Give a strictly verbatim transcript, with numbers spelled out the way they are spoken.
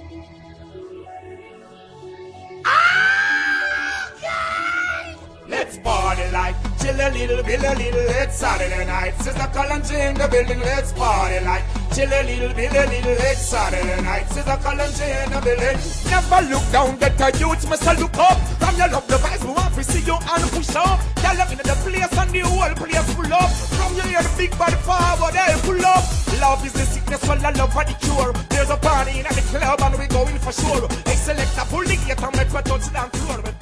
Let's party like chill a little, bill a little. It's Saturday night. Sister Kalonji in the building. Let's party like chill a little, bill a little. It's Saturday night. Sister Kalonji in the building. Never look down, get a youth, must look up. From your love the vibes, we want to see you and push up. Tell them in the place and the whole place full up. From you hear the big body forward, they pull up. Love is the sickness, while the love for the cure. There's a party in the club and we going for sure. They select a pull the gate and make a touchdown floor.